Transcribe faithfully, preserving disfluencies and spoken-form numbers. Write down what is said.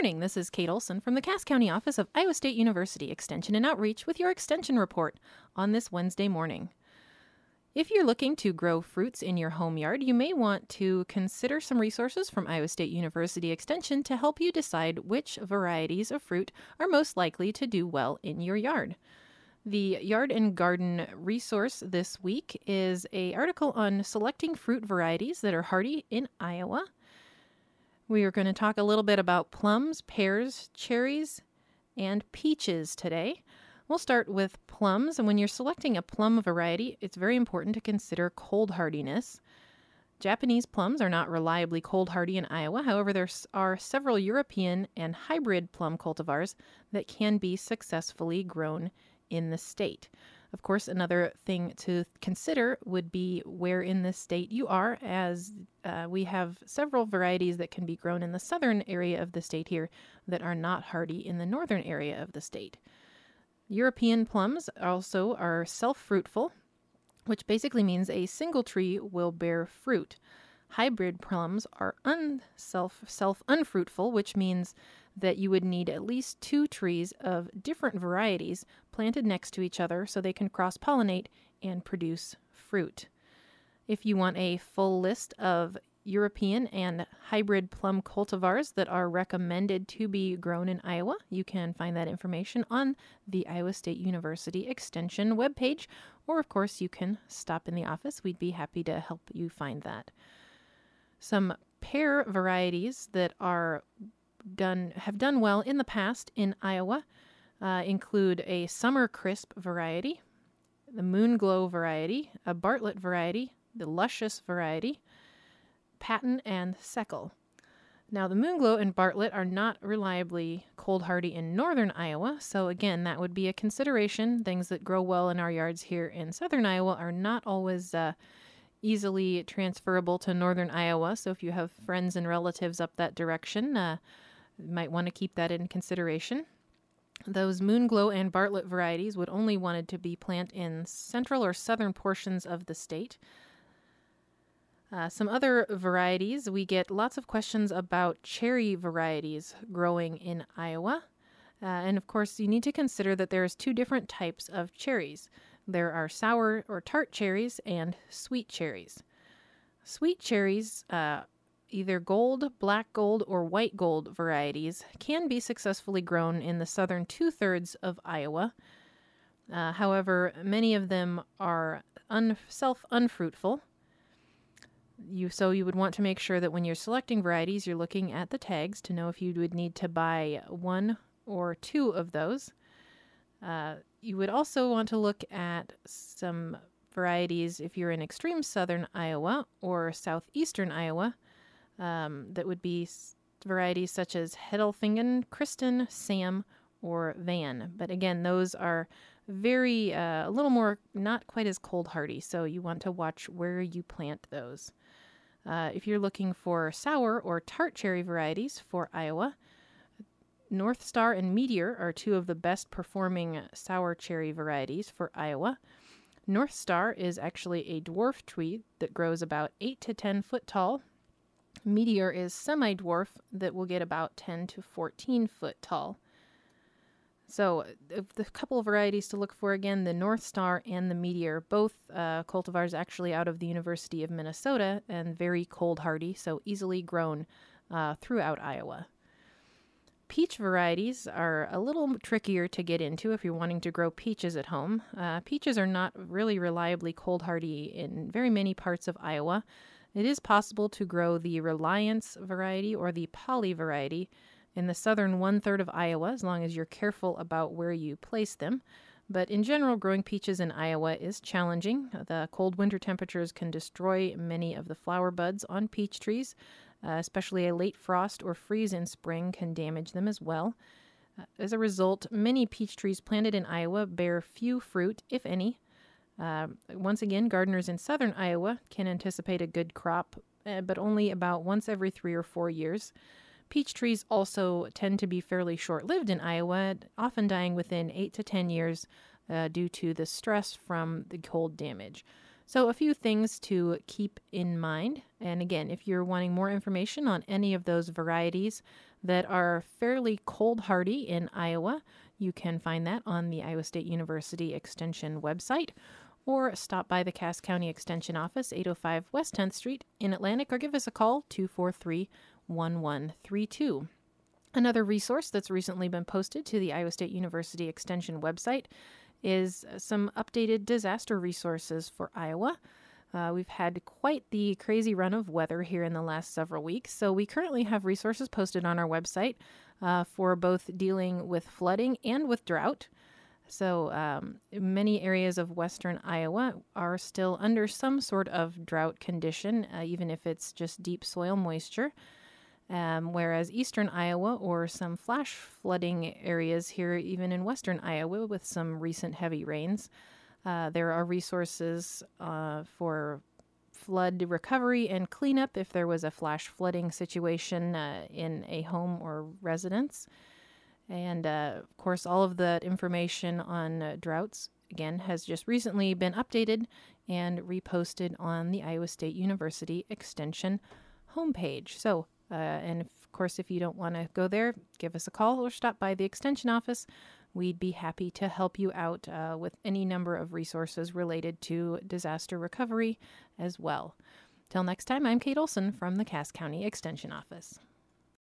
morning. This is Kate Olson from the Cass County office of Iowa State University Extension and Outreach with your Extension Report on this Wednesday morning. If you're looking to grow fruits in your home yard, you may want to consider some resources from Iowa State University Extension to help you decide which varieties of fruit are most likely to do well in your yard. The Yard and Garden resource this week is an article on selecting fruit varieties that are hardy in Iowa. We are going to talk a little bit about plums, pears, cherries, and peaches today. We'll start with plums, and when you're selecting a plum variety, it's very important to consider cold hardiness. Japanese plums are not reliably cold hardy in Iowa. However, there are several European and hybrid plum cultivars that can be successfully grown in the state. Of course, another thing to consider would be where in the state you are, as uh, we have several varieties that can be grown in the southern area of the state here that are not hardy in the northern area of the state. European plums also are self-fruitful, which basically means a single tree will bear fruit. Hybrid plums are unself, self-unfruitful, which means that you would need at least two trees of different varieties planted next to each other so they can cross-pollinate and produce fruit. If you want a full list of European and hybrid plum cultivars that are recommended to be grown in Iowa, you can find that information on the Iowa State University Extension webpage, or of course you can stop in the office. We'd be happy to help you find that. Some pear varieties that are done have done well in the past in Iowa uh, include a Summer Crisp variety, the Moon Glow variety, a Bartlett variety, the Luscious variety, Patton, and Seckel. Now, the Moon Glow and Bartlett are not reliably cold hardy in northern Iowa, so again, that would be a consideration. Things that grow well in our yards here in southern Iowa are not always uh, easily transferable to northern Iowa, so if you have friends and relatives up that direction, uh, you might want to keep that in consideration. Those Moon Glow and Bartlett varieties would only wanted to be planted in central or southern portions of the state. Uh, some other varieties, we get lots of questions about cherry varieties growing in Iowa. Uh, and of course, you need to consider that there's two different types of cherries. There are sour or tart cherries and sweet cherries. Sweet cherries, uh, either gold, black gold, or white gold varieties, can be successfully grown in the southern two-thirds of Iowa. Uh, however, many of them are un- self-unfruitful. You, so you would want to make sure that when you're selecting varieties, you're looking at the tags to know if you would need to buy one or two of those. Uh, you would also want to look at some varieties if you're in extreme southern Iowa or southeastern Iowa. Um, that would be varieties such as Hedelfingen, Kristen, Sam, or Van. But again, those are very, uh, a little more, not quite as cold hardy, so you want to watch where you plant those. Uh, if you're looking for sour or tart cherry varieties for Iowa, North Star and Meteor are two of the best performing sour cherry varieties for Iowa. North Star is actually a dwarf tree that grows about eight to ten foot tall. Meteor is semi-dwarf that will get about ten to fourteen foot tall. So the couple of varieties to look for again, the North Star and the Meteor, both uh, cultivars actually out of the University of Minnesota and very cold hardy, so easily grown uh, throughout Iowa. Peach varieties are a little trickier to get into if you're wanting to grow peaches at home. Uh, peaches are not really reliably cold hardy in very many parts of Iowa. It is possible to grow the Reliance variety or the Poly variety in the southern one-third of Iowa, as long as you're careful about where you place them. But in general, growing peaches in Iowa is challenging. The cold winter temperatures can destroy many of the flower buds on peach trees, uh, especially a late frost or freeze in spring can damage them as well. Uh, as a result, many peach trees planted in Iowa bear few fruit, if any. Uh, once again, gardeners in southern Iowa can anticipate a good crop, uh, but only about once every three or four years. Peach trees also tend to be fairly short-lived in Iowa, often dying within eight to ten years uh, due to the stress from the cold damage. So a few things to keep in mind. And again, if you're wanting more information on any of those varieties that are fairly cold hardy in Iowa. You can find that on the Iowa State University Extension website, or stop by the Cass County Extension office, eight oh five West tenth Street in Atlantic, or give us a call, two four three, one one three two. Another resource that's recently been posted to the Iowa State University Extension website is some updated disaster resources for Iowa. Uh, we've had quite the crazy run of weather here in the last several weeks, so we currently have resources posted on our website uh, for both dealing with flooding and with drought. So um, many areas of western Iowa are still under some sort of drought condition, uh, even if it's just deep soil moisture. Um, whereas eastern Iowa or some flash flooding areas here, even in western Iowa with some recent heavy rains, uh, there are resources uh, for flood recovery and cleanup if there was a flash flooding situation uh, in a home or residence. And uh, of course, all of that information on uh, droughts, again, has just recently been updated and reposted on the Iowa State University Extension homepage. So, uh, and of course, if you don't want to go there, give us a call or stop by the Extension office. We'd be happy to help you out uh, with any number of resources related to disaster recovery as well. Till next time, I'm Kate Olson from the Cass County Extension office.